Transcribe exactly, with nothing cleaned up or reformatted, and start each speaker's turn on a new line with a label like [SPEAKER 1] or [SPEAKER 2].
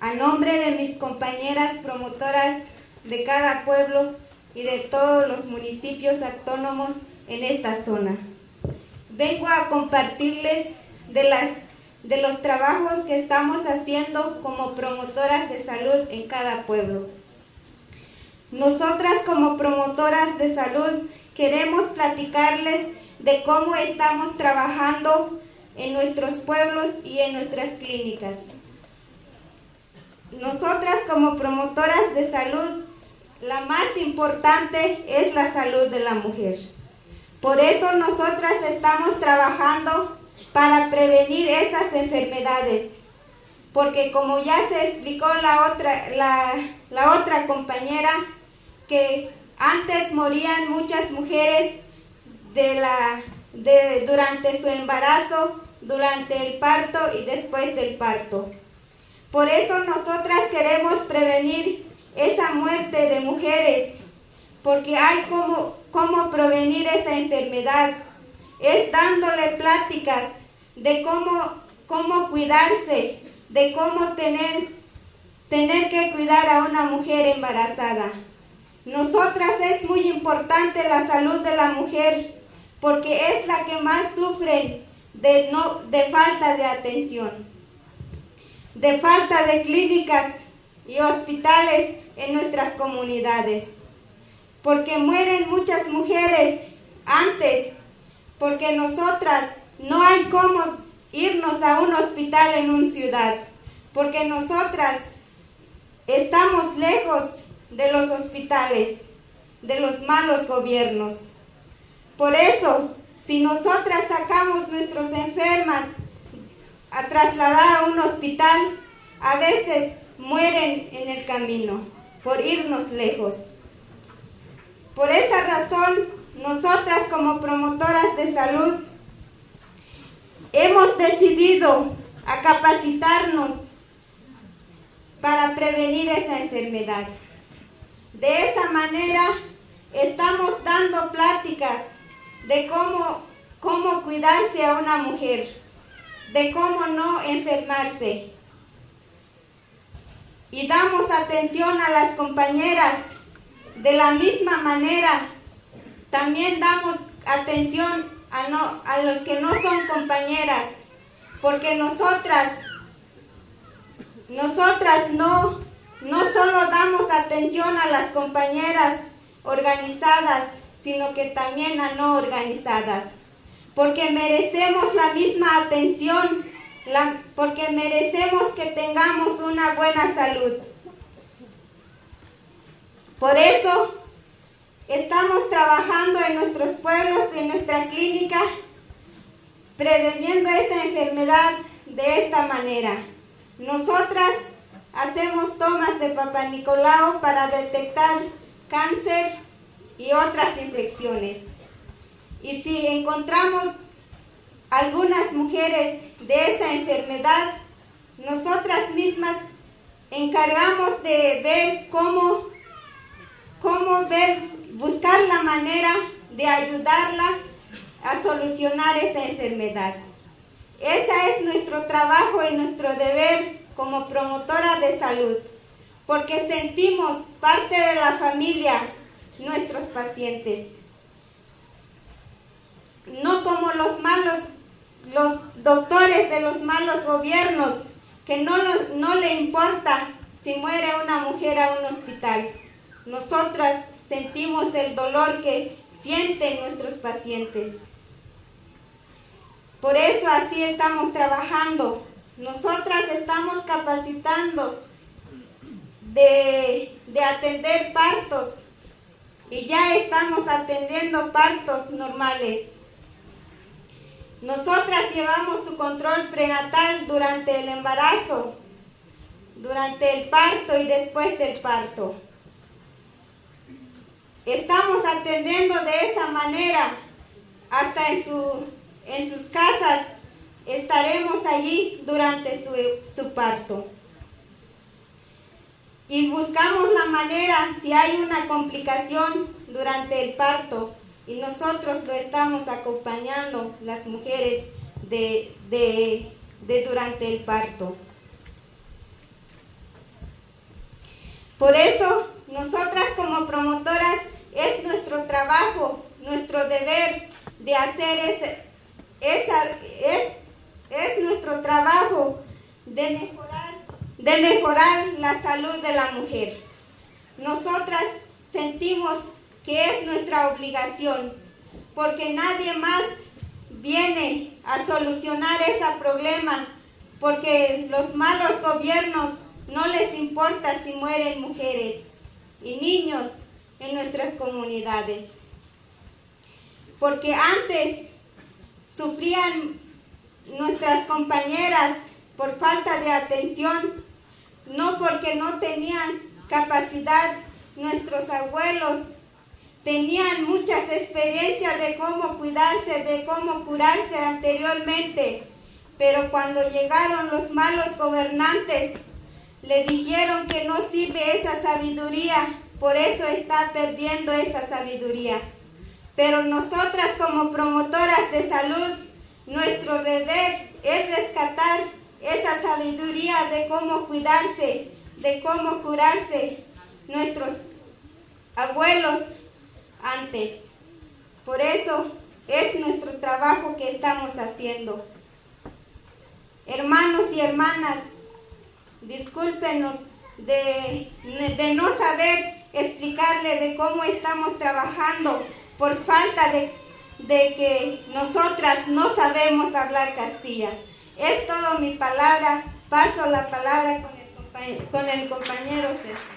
[SPEAKER 1] A nombre de mis compañeras promotoras de cada pueblo y de todos los municipios autónomos en esta zona, vengo a compartirles de, las, de los trabajos que estamos haciendo como promotoras de salud en cada pueblo. Nosotras como promotoras de salud queremos platicarles de cómo estamos trabajando en nuestros pueblos y en nuestras clínicas. Nosotras como promotoras de salud, la más importante es la salud de la mujer. Por eso nosotras estamos trabajando para prevenir esas enfermedades, porque como ya se explicó la otra, la, la otra compañera, que antes morían muchas mujeres de la, de, durante su embarazo, durante el parto y después del parto. Por eso nosotras queremos prevenir esa muerte de mujeres, porque hay cómo, cómo prevenir esa enfermedad. Es dándole pláticas de cómo, cómo cuidarse, de cómo tener, tener que cuidar a una mujer embarazada. Nosotras es muy importante la salud de la mujer, porque es la que más sufre de, no, de falta de atención, de falta de clínicas y hospitales en nuestras comunidades, porque mueren muchas mujeres antes, porque nosotras no hay cómo irnos a un hospital en una ciudad, porque nosotras estamos lejos de los hospitales, de los malos gobiernos. Por eso, si nosotras sacamos nuestras enfermas a trasladar a un hospital, a veces mueren en el camino por irnos lejos. Por esa razón, nosotras como promotoras de salud hemos decidido a capacitarnos para prevenir esa enfermedad. De esa manera estamos dando pláticas de cómo, cómo cuidarse a una mujer, de cómo no enfermarse. Y damos atención a las compañeras de la misma manera. También damos atención a, no, a los que no son compañeras, porque nosotras, nosotras no, no solo damos atención a las compañeras organizadas, sino que también a no organizadas, porque merecemos la misma atención, la, porque merecemos que tengamos una buena salud. Por eso estamos trabajando en nuestros pueblos, en nuestra clínica, preveniendo esta enfermedad de esta manera. Nosotras hacemos tomas de Papá Nicolau para detectar cáncer y otras infecciones. Y si encontramos algunas mujeres de esa enfermedad, nosotras mismas encargamos de ver cómo, cómo ver, buscar la manera de ayudarla a solucionar esa enfermedad. Ese es nuestro trabajo y nuestro deber como promotora de salud, porque sentimos parte de la familia nuestros pacientes. No como los malos, los doctores de los malos gobiernos, que no, no le importa si muere una mujer a un hospital. Nosotras sentimos el dolor que sienten nuestros pacientes. Por eso así estamos trabajando. Nosotras estamos capacitando de, de atender partos y ya estamos atendiendo partos normales. Nosotras llevamos su control prenatal durante el embarazo, durante el parto y después del parto. Estamos atendiendo de esa manera, hasta en, su, en sus casas estaremos allí durante su, su parto. Y buscamos la manera, si hay una complicación durante el parto, y nosotros lo estamos acompañando, las mujeres, de, de, de durante el parto. Por eso, nosotras como promotoras, es nuestro trabajo, nuestro deber de hacer ese, esa, es, es nuestro trabajo de mejorar, de mejorar la salud de la mujer. Nosotras sentimos que es nuestra obligación, porque nadie más viene a solucionar ese problema, porque los malos gobiernos no les importa si mueren mujeres y niños en nuestras comunidades. Porque antes sufrían nuestras compañeras por falta de atención, no porque no tenían capacidad. Nuestros abuelos tenían muchas experiencias de cómo cuidarse, de cómo curarse anteriormente, pero cuando llegaron los malos gobernantes, le dijeron que no sirve esa sabiduría, por eso está perdiendo esa sabiduría. Pero nosotras como promotoras de salud, nuestro deber es rescatar esa sabiduría de cómo cuidarse, de cómo curarse nuestros abuelos antes. Por eso es nuestro trabajo que estamos haciendo. Hermanos y hermanas, discúlpenos de, de no saber explicarle de cómo estamos trabajando por falta de, de que nosotras no sabemos hablar castilla. Es todo mi palabra. Paso la palabra con el, con el compañero César.